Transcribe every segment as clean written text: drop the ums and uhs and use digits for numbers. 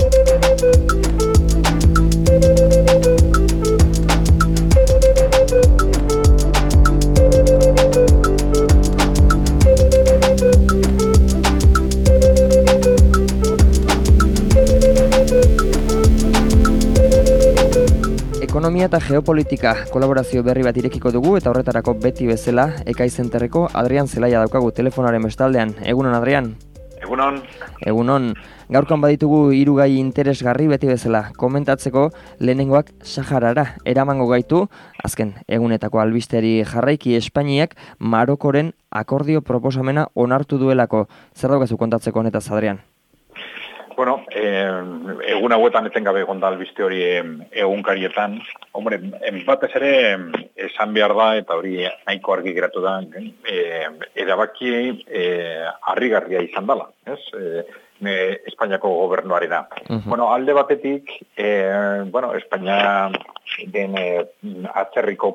Ekonomia eta geopolitika kolaborazio berri bat irekiko dugu eta horretarako beti bezala Ekai Zenterreko Adrian Zelaia daukagu telefonaren bestaldean. Egunon, Adrian? Egunon. Egunon. Gaurkoan baditugu 3 gai interesgarri beti bezala. Komentatzeko lehenengoak Saharara eramango gaitu, azken egunetako albisteari jarraiki Espainiak Marokoren akordio proposamena onartu duelako. Zer daukazu kontatzeko honetaz, Adrian? Bueno, egun hauetan etengabe egon da albiste hori egunkarietan. Hombre, batez ere esan behar da, eta hori nahiko argi geratu da, erabaki harrigarria izan dela, ez? Espainiako gobernuarena. Bueno, alde batetik, Espainia den atzerriko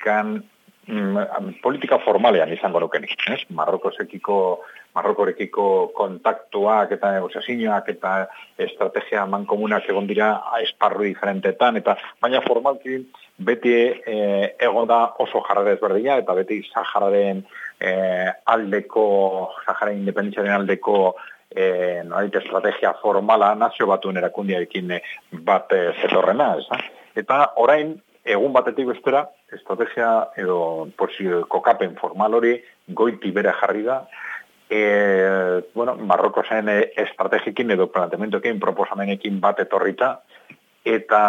politika formalean izango nukenik, ez? Marrokorekiko kontaktuak eta negoziazioak eta estrategia mankomunak egon dira esparru diferentetan, eta baina formalki beti egon da oso jarrera ezberdina, eta beti Sahararen Sahara independentziaren aldeko estrategia formala nazio batuen erakundiarekin bat zetorrena, ez? Eta orain, egun batetik bestera, estrategia edo kokapen formal hori goiti bere jarri da, Marroko zen estrategikin edo planteamentoekin proposamenekin bat etorrita, eta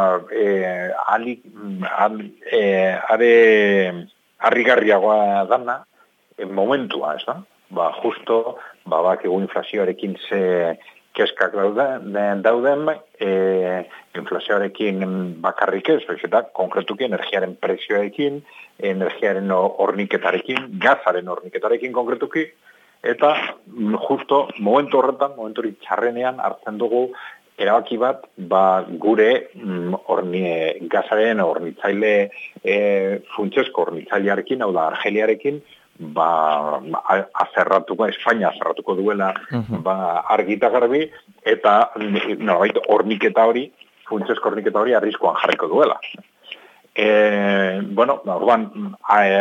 harrigarriagoa dana momentua, ez da? Justo, inflazioarekin ze keskak dauden, inflazioarekin bakarrik ez, eta konkretuki energiaren prezioarekin, energiaren horniketarekin, gazaren horniketarekin konkretuki, eta justo momentu hori txarrenean hartzen dugu erabaki bat, gure gazaren hornitzaile funtsesko hornitzailearekin, hau da Argeliarekin, Espainia azerratuko duela argita garbi, eta horniketa hori, funtsesko horniketa hori arriskuan jarriko duela. Orduan,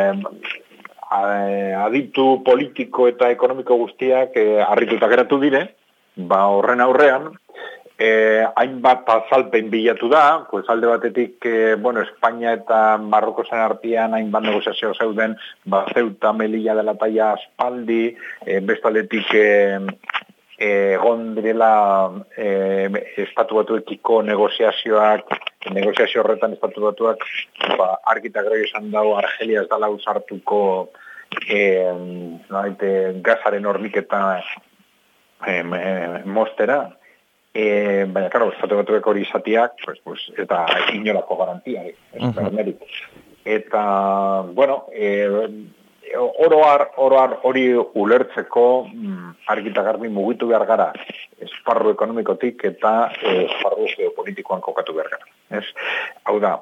aditu politiko eta ekonomiko guztiak harrituta geratu dire, horren aurrean, hainbat azalpen bilatu da, alde batetik, Espainia eta Marroko zen artean hainbat negoziazio zeuden, Ceuta, Melilla dela taia aspaldi, bestaldetik egon direla estatu batuekiko negoziazio horretan estatu batuak argitak gero izan dago Argelia ez dala usartuko gazaren horniketa mostera, baina, estatu batuek hori izatiak, eta inolako garantia, bermerik. Eta, oroar hori ulertzeko argita garbi mugitu behar gara esparru ekonomikotik eta esparru geopolitikoan kokatu behar gara. Hau da,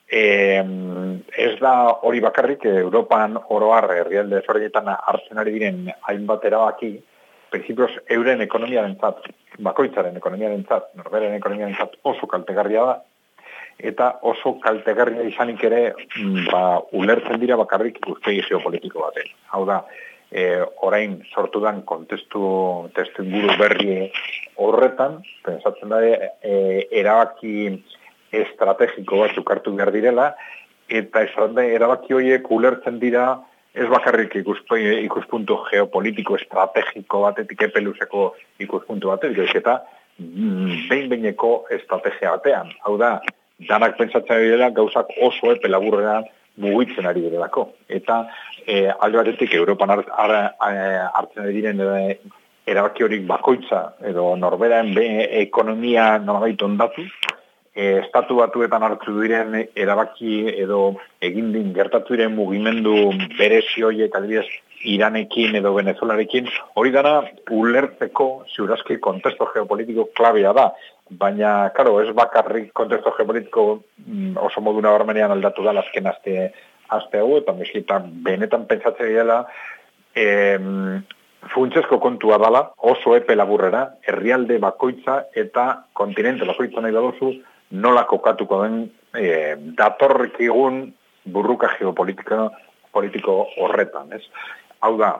ez da hori bakarrik Europan oroar herrialde ezberdinetan hartzen ari diren hainbat erabaki, prinsipioz euren ekonomiarentzat, bakoitzaren ekonomiarentzat, norberen ekonomiarentzat oso kaltegarria da, eta oso kaltegarria izanik ere ulertzen dira bakarrik ikuspegi geopolitiko baten. Hau da, orain sortudan testuinguru berri horretan, pentsatzen da erabaki estrategiko batzuk hartu behar direla, eta erabaki horiek ulertzen dira ez bakarrik ikuspuntu geopolitiko estrategiko batetik epeluzeko ikuspuntu batetik, eta behin-behineko estrategia batean. Hau da, danak pentsatzen dira gauzak oso epe laburrean mugitzen ari direlako. Eta alde batetik Europan hartzen ari diren erabaki horik bakoitza edo norberaen ekonomia nolabait ondatu, estatu batuetan hartu diren erabaki edo egindin gertatu diren mugimendu berezi horiek adibidez Iranekin edo Venezuelarekin, hori dana ulertzeko ziurazki kontesto geopolitiko klabea da. Baina, ez bakarrik kontesto geopolitiko oso modu nabarmenean aldatu da azken aste hau, eta benetan pentsatzen dela funtsezko kontua dala, oso epe laburrera, herrialde bakoitza eta kontinente bakoitza nahi baduzu, nola kokatuko den datorrekigun burruka politiko horretan, ez? Hau da,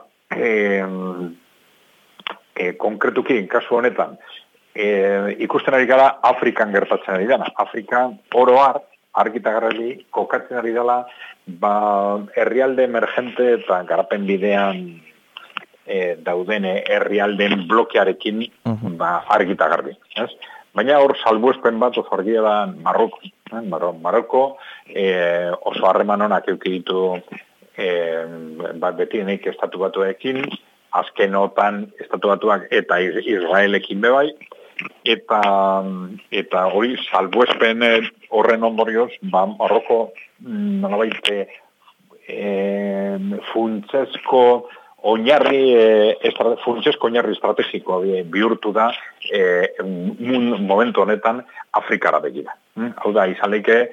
konkretuki, kasu honetan, ikusten ari gara Afrikan gertatzen ari dena. Afrika oroar, argitagarreli, kokatzen ari dela, herrialde emergente eta garapen bidean dauden herrialdeen blokearekin argitagarri. Baina hor salbuespen bat oso argia da Maroko. Maroko oso harreman honak eduki ditu betienik estatu batuekin, azkenotan estatu batuak eta Israelekin bebai, eta hori salbuespen horren ondorioz, Maroko nolabait funtsezko oinarri estrategikoa bihurtu da momentu honetan Afrikara begira. Hau da, izan leike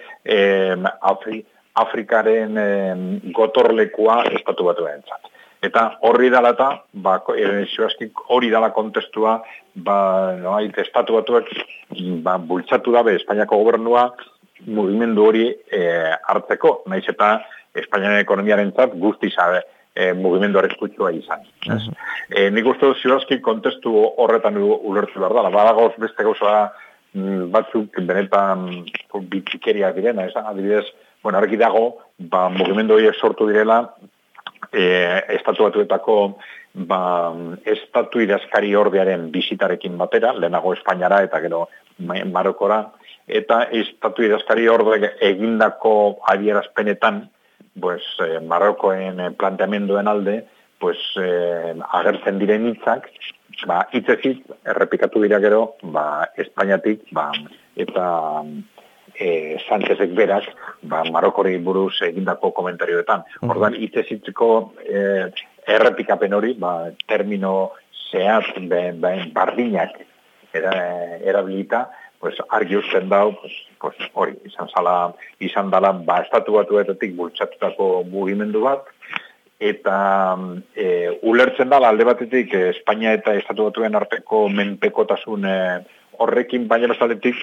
Afrikaren gotorlekua estatu batuentzat. Eta horri dala eta, hori dala kontestua, estatu batuek bultzatu dabe Espainiako gobernua mugimendu hori hartzeko, nahiz eta Espainiaren ekonomiarentzat guztiz mugimendu arriskutsua izan. Nik uste dut ziurazki kontestu horretan ulertu behar dela. Badagoz beste gauza batzuk benetan bitxikeria direna, adibidez, argi dago, mugimendu horiek sortu direla, estatu batuetako estatu idazkari ordearen bisitarekin batera, lehenago Espainiara eta gero Marokora, eta estatu idazkari orde egindako adierazpenetan, Marokoen planteamenduen alde, agertzen diren hitzak, hitzezit, errepikatu dira gero, Espainiatik, eta Sánchezek berak, Marokori buruz egindako komentarioetan. Ordan, hitzezitzeko errepikapen hori, termino zehat, bardinak erabilita, argi usten dau, hori, izan dala, estatu batuetatik bultzatutako mugimendu bat, eta ulertzen dala alde batetik Espainia eta estatu batuen arteko menpekotasun horrekin, baina bestaldetik,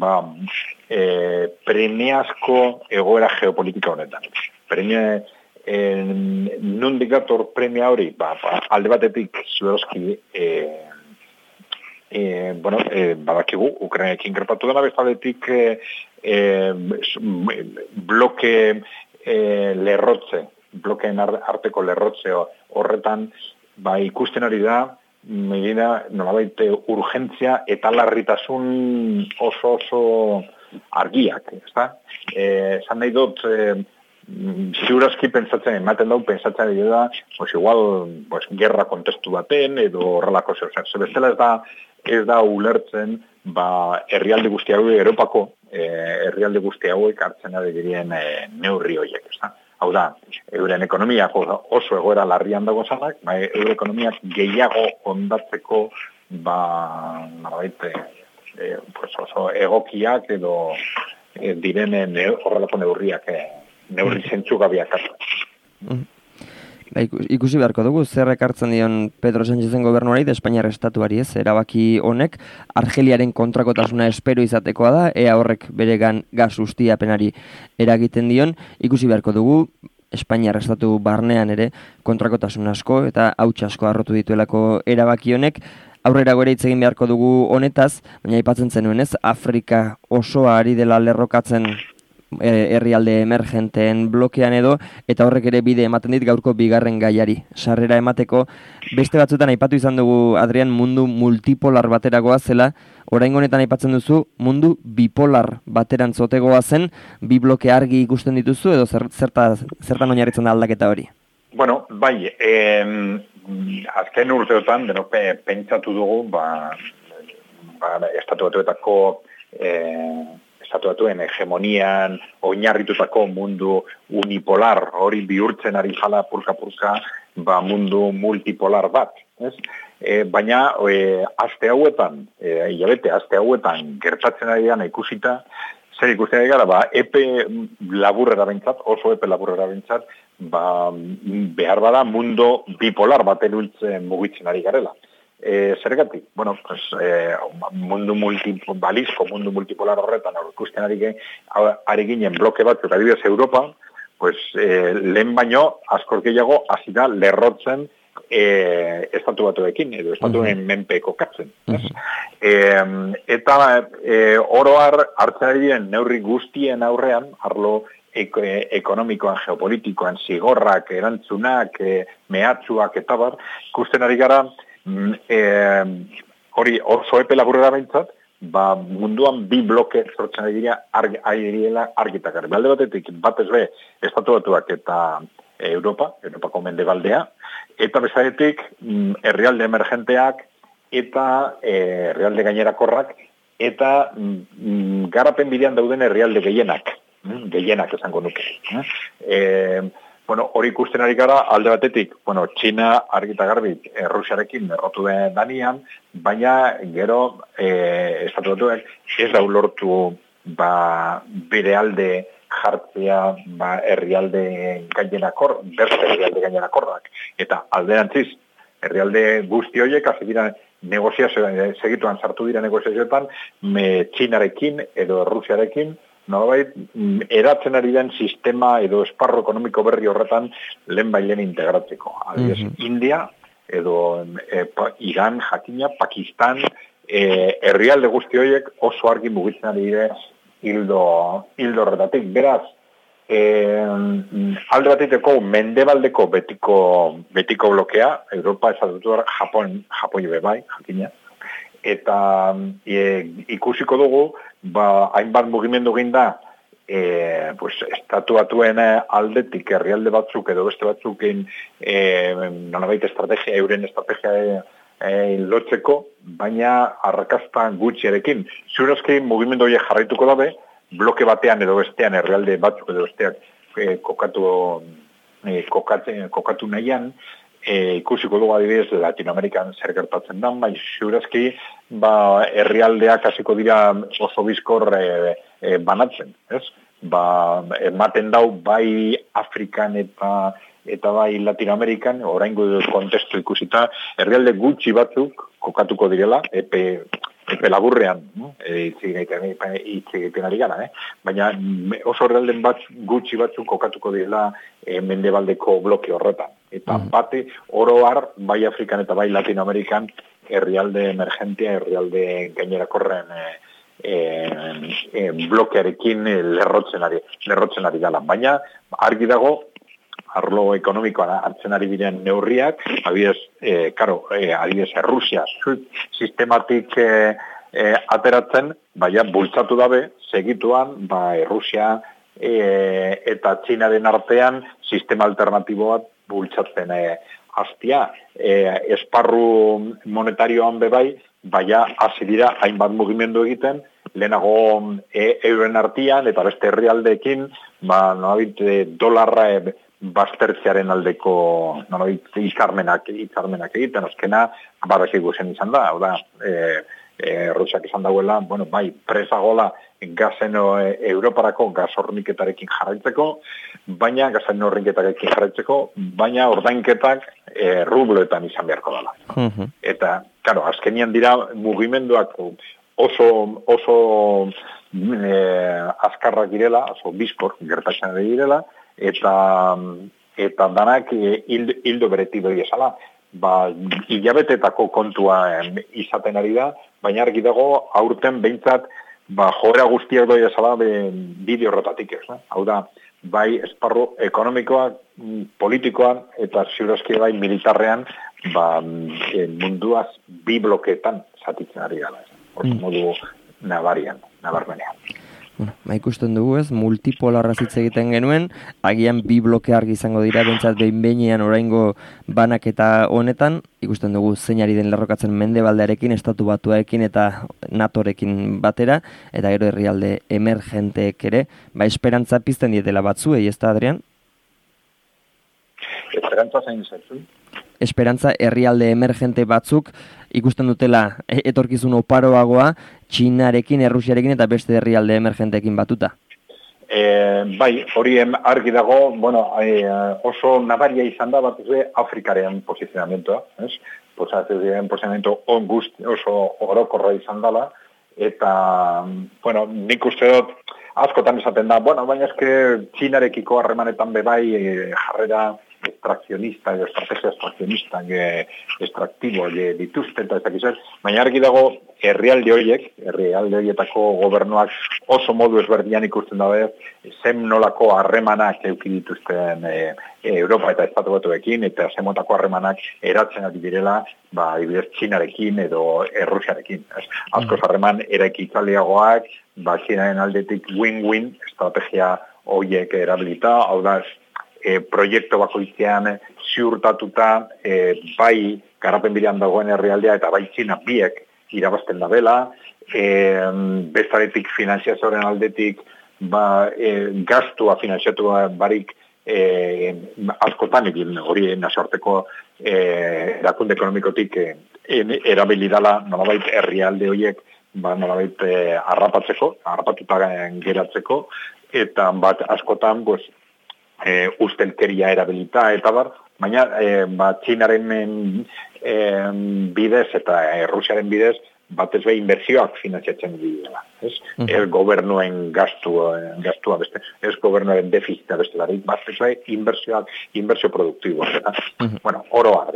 premiazko egoera geopolitika honetan. Nondik dator premia hori, alde batetik ziurazki, badakigu, Ukrainekin gertatu dena, bestaldetik bloke lerrotze, blokeen arteko lerrotze horretan, ikusten ari da, nolabait urgentzia eta larritasun oso argiak, ezta? Esan nahi dut, ziurazki pentsatzen ari da, igual, gerra kontestu baten, edo horrelako zer. Bestela ez da ulertzen, herrialde guzti hauek, Europako herrialde guzti hauek hartzen ari dirien neurri horiek, ezta? Hau da, euren ekonomiak oso egoera larrian dago zanak, euren ekonomiak gehiago ondatzeko, oso egokiak edo direnen horrelako neurriak, neurri zentzugabiak hartu. Ikusi beharko dugu, zer ekartzen dion Pedro Sánchezen gobernuari de Espainiar estatuari, erabaki honek, Argeliaren kontrakotasuna espero izatekoa da, ea horrek bere gas ustiapenari eragiten dion, ikusi beharko dugu, Espainiar estatu barnean ere kontrakotasun asko eta hauts asko harrotu dituelako erabaki honek, aurrera gore hitz egin beharko dugu honetaz, baina aipatzen zenuen ez, Afrika osoa ari dela lerrokatzen herrialde emergenteen blokean edo, eta horrek ere bide ematen dit gaurko bigarren gaiari. Sarrera emateko, beste batzutan aipatu izan dugu, Adrian, mundu multipolar bateragoa zela, oraingo honetan aipatzen duzu, mundu bipolar baterantzotegoa zen, bi bloke argi ikusten dituzu, edo zertan oinarritzen da aldaketa hori? Bueno, bai, azken urteotan, denok pentsatu dugu, estatu batuetako estatu batuen hegemonian oinarritutako mundu unipolar hori bihurtzen ari zala purka-purka mundu multipolar bat. Baina aste hauetan gertatzen ari dena ikusita, zer ikusten ari gara, epe laburrera bintzat, oso epe laburrera bintzat, behar bada mundo bipolar baten ultzen mugitzen ari garela. Zergatik? Bueno, pues, balizko mundu multipolar horretan, ikusten ari ginen bloke batzuk, adibidez Europa, pues, lehen baino, askor gehiago, hasi da lerrotzen estatu batuekin, edo estatuen menpe kokatzen. Eta oroar hartzen ari diren neurri guztien aurrean, arlo ekonomikoan, geopolitikoan, zigorrak, erantzunak, mehatxuak eta bar, ikusten ari gara, hori oso epe laburrera behintzat, munduan bi bloke sortzen ari direla argitak. Alde batetik, batez be, estatu batuak eta Europako mendebaldea, eta bezaretik herrialde emergenteak eta herrialde gainerakorrak, eta garapen bidean dauden herrialde gehienak esango nuke. Hori ikusten ari gara, alde batetik, Txina argita garbi Rusiarekin errotu den danean, baina gero estatu batuak ez da ulortu bere alde jartzea herrialde gainerakor, beste herrialde gainerakorrak. Eta alderantziz, herrialde guzti horiek, hasi dira negoziazioan, segituan sartu dira negoziazioetan, Txinarekin edo Rusiarekin, nolabait, eratzen ari den sistema edo esparro ekonomiko berri horretan lehen integratzeko. Adibidez, India, edo Iran, Jakina, Pakistan, herrialde guzti horiek oso argi mugitzen ari dire hildo horretatik. Beraz, alde bateteko mendebaldeko betiko blokea, Europa esatutu Japon bai, Jakina, eta ikusiko dugu, hainbat mugimendu ginda, estatu batuen aldetik herrialde batzuk edo beste batzukin nolabait euren estrategia lotzeko, baina arrakastan gutxiarekin. Ziurazki mugimendu horiek jarraituko dabe, bloke batean edo bestean herrialde batzuk edo besteak kokatu nahian, ikusiko dugu adibidez Latinoamerikan zer gertatzen da, bai ziurazki herrialdeak hasiko dira oso bizkor banatzen, ez? Ematen dau bai Afrikan eta bai Latinoamerikan, oraingo kontestu ikusita, herrialde gutxi batzuk kokatuko direla, epe laburrean, hitz egiten ari gara, baina oso herrialde gutxi batzuk kokatuko direla mendebaldeko bloke horretan. Eta bate, oroar, bai Afrikan eta bai Latinoamerikan, herrialde emergentia, herrialde gainerakorren blokearekin lerrotzen ari gala. Baina, argi dago, arlo ekonomikoan hartzen ari diren neurriak, adibidez, Rusia sistematik ateratzen, baina bultzatu dabe, segituan, Rusia eta Txinaren artean sistema alternatibo bat bultzatzen hastia. Esparru monetarioan bebai, baina hasi dira hainbat mugimendu egiten, lehenago euren artean eta beste herrialdeekin, dolarra baztertzearen aldeko hitzarmenak egiten, azkena badakigu zen izan da, hau da, Rusiak izan dauela, presagola gazen Europarako gaz horniketarekin jarraitzeko, baina gazen horniketarekin jarraitzeko, baina ordainketak rubloetan izan beharko dela. Eta, karo, azkenian dira mugimenduak oso azkarrak direla, oso bizkor gertatzen direla, eta danak hildo bereti doi esala. Hilabetetako kontua izaten ari da, baina argi dago aurten behintzat joera guztiak doi esala bideo horretatik ez. Hau da, bai esparru ekonomikoak, politikoan eta ziurazki bai militarrean munduaz bi blokeetan zatitzen ari gala. Oso modu nabarmenean. Ikusten dugu ez, multipolarra hitz egiten genuen, agian bi bloke argi izango dira, bentsat behin-behinean oraingo banaketa honetan, ikusten dugu zeinari den lerrokatzen mendebaldearekin, estatu batuarekin eta NATOrekin batera, eta gero herrialde emergenteek ere, esperantza pizten dietela batzuei, ez da, Adrian? Esperantza zein zaizu? Esperantza herrialde emergente batzuk ikusten dutela etorkizun oparoagoa Txinarekin, Errusiarekin eta beste herrialde emergenteekin batuta. Bai, hori argi dago, bueno, oso nabaria izan da bat Afrikaren posizionamentoa, ez? Posizionamento oso orokorra izan dela, eta, bueno, nik uste dut, askotan esaten da, bueno, baina eske Txinarekiko harremanetan bebai jarrera extrakzionista, estrategia extrakzionista, extraktibo dituzte, eta ez dakiz, baina argi dago herrialde horietako gobernuak oso modu ezberdian ikusten dabe, zen nolako harremanak eduki dituzten Europa eta Estatu Batuekin, eta zen motako harremanak eratzen ari direla, ibidez Txinarekin edo Errusiarekin. Askoz harreman eraikitzaileagoak, Txinaren aldetik win-win estrategia horiek erabilita, hau da, proiektu bakoitzean ziurtatuta bai garapen bidean dagoen herrialdea eta bai Txina biek irabazten da bela, bestaretik finanziazioaren aldetik gastua finanziatua barik askotan egin hori nazioarteko erakunde ekonomikotik erabilidala nolabait herrialde horiek nolabait harrapatuta geratzeko, eta askotan ustelkeria erabilita eta baina Txinaren bidez eta Errusiaren bidez batez behin inbertsioak finanziatzen dira. Ez gobernuen gastua beste, ez gobernuaren defizita beste darik, batez behin inbertsio produktiboa. Bueno, oroar,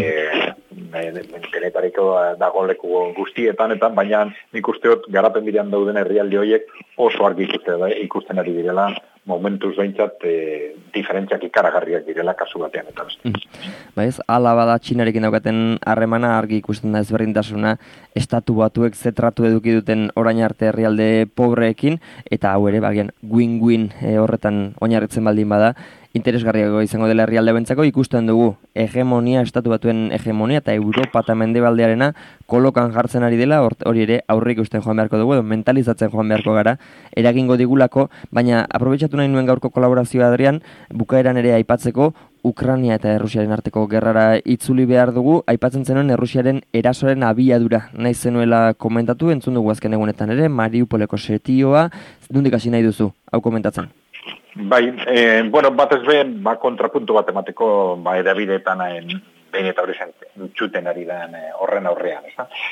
denetariko dago leku guztietan, baina nik usteot garapen bidean dauden herrialde horiek oso argi ikusten ari direla, momentuz behintzat diferentziak ikaragarriak direla kasu batean eta beste. Baiz, ala bada Txinarekin daukaten harremana argi ikusten da ezberdintasuna Estatu Batuek zetratu eduki duten orain arte herrialde pobreekin, eta hau ere bagian win-win horretan oinarritzen baldin bada, interesgarriago izango dela herrialde bentzako, ikusten dugu hegemonia, Estatu Batuen hegemonia eta Europa eta mendebaldearena kolokan jartzen ari dela, hori ere aurrik ikusten joan beharko dugu, mentalizatzen joan beharko gara, eragingo digulako, baina aprobetxatu nahi nuen gaurko kolaborazioa Adrian, bukaeran ere aipatzeko, Ukrania eta Errusiaren arteko gerrara itzuli behar dugu, aipatzen zenuen Errusiaren erasoaren abiadura, nahi zenuela komentatu, entzun dugu azken egunetan ere, Mariupoleko setioa, nondik hasi nahi duzu, hau komentatzen? Bai, batez behen, kontrapuntu bat emateko, edabideetan behin eta hori entzuten ari den horren aurrean.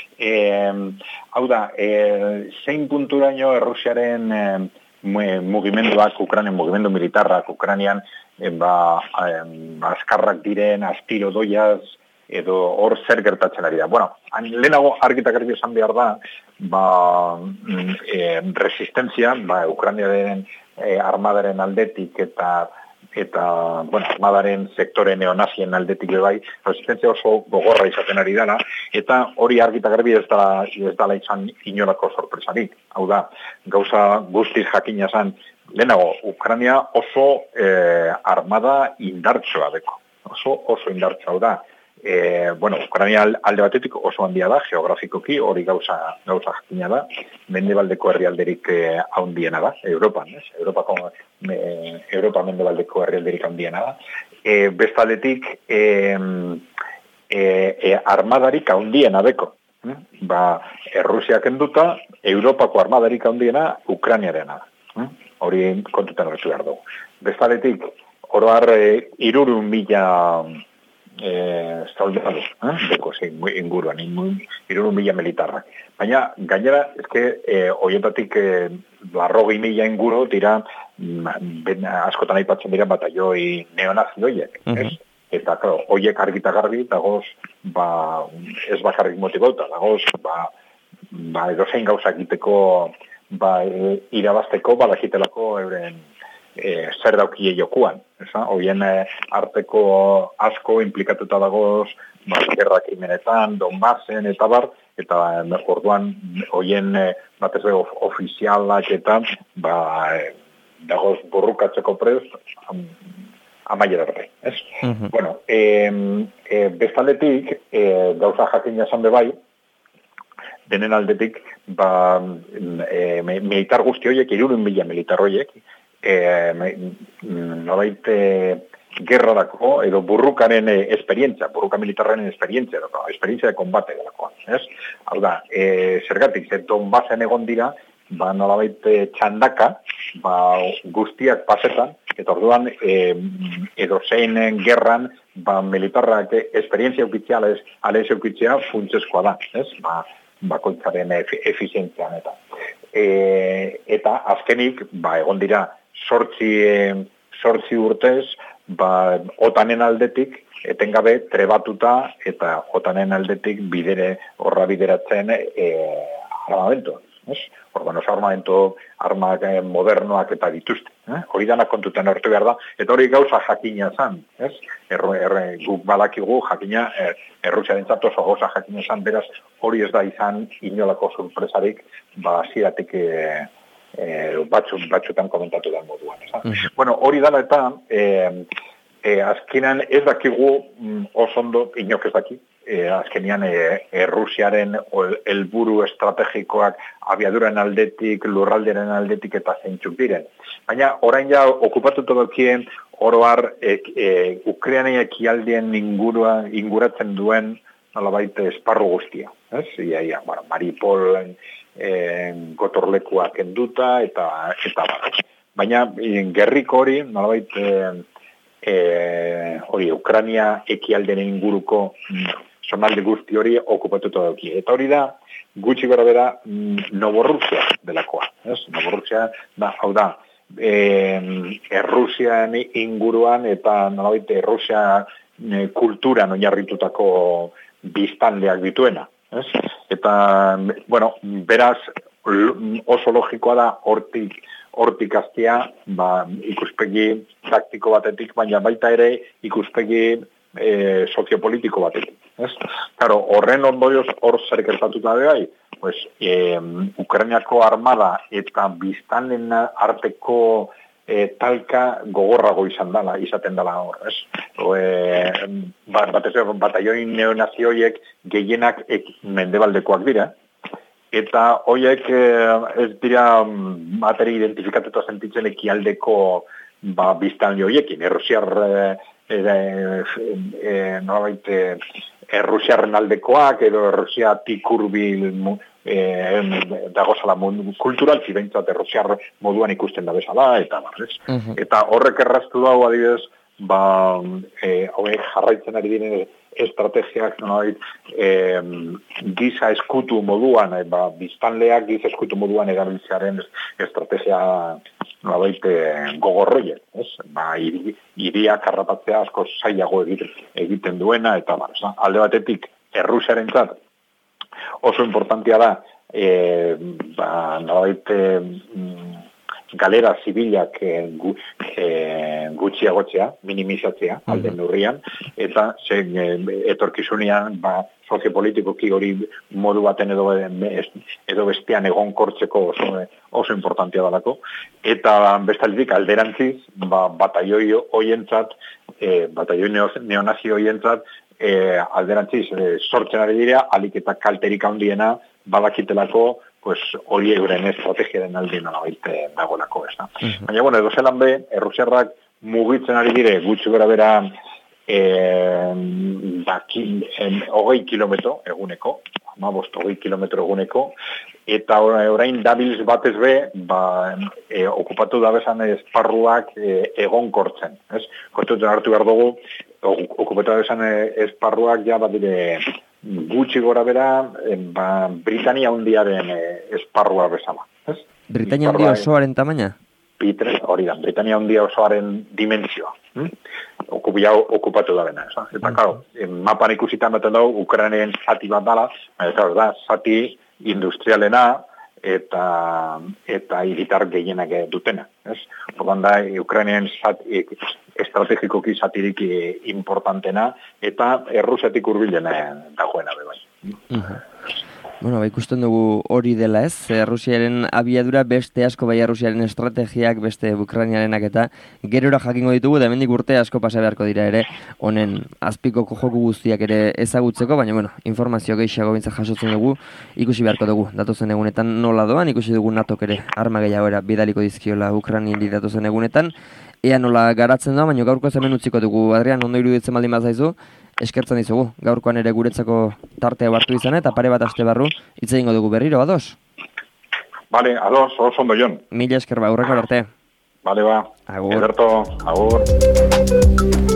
Hau da, zein punturaino Errusiaren mugimenduak, Ukrainian mugimendu militarrak, Ukrainian azkarrak diren, astiro doiaz, edo hor zer gertatzen ari da. Bueno, lehenago argitak argi esan behar da, resistentzia, Ukrainiaren armadaren aldetik eta armadaren sektore neonazien aldetik bai, resistentzia oso gogorra izaten ari dela, eta hori argitak garbi ez dela izan inolako sorpresarik. Hau da, gauza guztiz jakina zan, lehenago, Ukraina oso armada indartsoa deko. Oso indartsoa, hau da. Ukraina alde batetik oso handia da, geografikoki, hori gauza jakina da, mendebaldeko herrialderik handiena da, Europan, ez? Europa mendebaldeko herrialderik handiena da. Bestaldetik, armadarik handiena deko. Errusiak enduta, Europako armadarik handiena Ukrainiarena da. Hori kontutan horretu behar dugu. Bestaldetik, oroar 300.000 soldadu, deko inguruan, 300.000 militarrak. Baina, gainera, horietatik 80.000 inguru dira, askotan aipatzen dira batalloi neonazi horiek, ez? Eta, klaro, horiek argita garbi, dagoz, ez bakarrik motibauta, dagoz, edozein gauza egiteko, irabazteko, badakitelako euren zer daukie jokuan. Horien arteko asko implikatuta dagoz, gerra krimenetan, Donbassen eta bar, eta orduan horien batez bego ofizialak eta dagoz borrukatzeko prest, amaiera arte. Bueno, bestaletik, gauza jakin jasan bebai, denen aldetik, militar guzti horiek, 300.000 militar horiek, nolait gerrarako, edo burrukaren esperientzia, burruka militarren esperientzia, esperientzia de kombate delako, ez? Hau da, zergatik, Donbassen egon dira, nolabait txandaka, guztiak pasetan, eta orduan, edo zein gerran, militarrak esperientzia eukitzea, alez eukitzea, funtsezkoa da, ez? Bakoitzaren efizientzian eta. Eta azkenik, egon dira, sortzi urtez, otanen aldetik, etengabe trebatuta, eta otanen aldetik horra bideratzen armamento. Orban oso armak modernoak eta dituzte. Hori danak kontuten hartu behar da, eta hori gauza jakina zan. Guk badakigu jakina, Errusiaren zato oso gauza jakina zan, beraz hori ez da izan inolako sorpresarik, ziratik batzutan komentatu da moduan. Bueno, hori dala eta azkenan ez dakigu oso ondo, inok ez daki, azkenian Errusiaren helburu estrategikoak abiaduran aldetik, lurralderen aldetik eta zeintzuk diren. Baina orain ja okupatuko dokien oroar Ukraina ekialdeen inguratzen duen nolabait esparru guztia. Mariupol gotorlekuak enduta eta baina gerriko hori nolabait Ukraina ekialdeen inguruko zonalde guzti hori okupatuta dauki. Eta hori da, gutxi gora bera, Novorrusia delakoa. Novorrusia, hau da, Errusian inguruan eta nolabait Errusia kulturan oinarritutako biztanleak dituena. Eta, bueno, beraz, oso logikoa da hortik aztea, ikuspegi taktiko batetik, baina baita ere ikuspegi soziopolitiko batetik. Claro, horren ondorioz hor zer gertatuta bai, Ukrainiako armada eta biztanleen arteko talka gogorrago izaten dela hor, ez? Batez bataioi neonazioiek gehienak mendebaldekoak dira, eta horiek ez dira bateri identifikatuta sentitzen ekialdeko biztanle horiekin. Errusiarren aldekoak edo Errusiatik hurbil dagozala kulturalki behintzat Errusiar moduan ikusten da bezala, eta eta horrek erraztu dago adibidez, jarraitzen ari diren estrategiak giza eskutu moduan, biztanleak giza eskutu moduan erabiltzearen estrategia gogorroiek, hiriak harrapatzea asko zailago egiten duena, eta alde batetik Errusiarentzat oso importantia da galera zibilak gutxiagotzea, minimizatzea alden neurrian, eta etorkizunean soziopolitikoki hori modu baten edo bestean egonkortzeko oso importantia dalako, eta bestaldik alderantziz bataioi hoientzat, bataioi neonazio hoientzat, alderantziz sortzen ari dira, alik eta kalterik handiena badakitelako hori euren estrategiaren aldien dagoelako, ez da. Baina, bueno, edo zelan be, Errusiarrak mugitzen ari dire, gutxi gora bera 20 kilometro eguneko, 20 kilometro eguneko, eta orain dabilz batez be, okupatu da bezan esparruak egonkortzen, ez? Kontutzen hartu behar dugu, okupatu da bezan esparruak ja bat dire gutxi gora bera, Britania hundiaren esparrua bezala. Britania hundia osoaren tamaina? Hori da, Britania hundia osoaren dimentsioa. Okupatu da bena. Eta, claro, mapan ikusitan baten dugu, Ukrainaren zati bat dala, da, zati industrialena eta hiritar gehienak dutena. Ordan da, Ukrainaren estrategikoki zatirik importantena eta Errusiatik hurbilena dagoena bai. Bueno, ikusten dugu hori dela ez, Rusiaren abiadura beste asko bai Rusiaren estrategiak, beste Ukrainiarenak eta gerora jakingo ditugu, da hemendik urte asko pasa beharko dira ere, honen azpiko joku guztiak ere ezagutzeko, baina bueno, informazio gehiago bintzat jasotzen dugu, ikusi beharko dugu, datozen egunetan nola doan, ikusi dugu NATOk ere arma gehiago bidaliko dizkiola Ukrainiari datozen egunetan, ea nola garatzen da, baina gaurko hemen utziko dugu, Adrian, ondo iruditzen baldin bazaizu, eskertzen dizugu, gaurkoan ere guretzako tartea hartu izan eta pare bat aste barru hitz egingo dugu berriro, ados? Bale, ados, oso ondo jon. Mila esker ba, aurreko arte. Bale ba, Agur. Ederto, agur.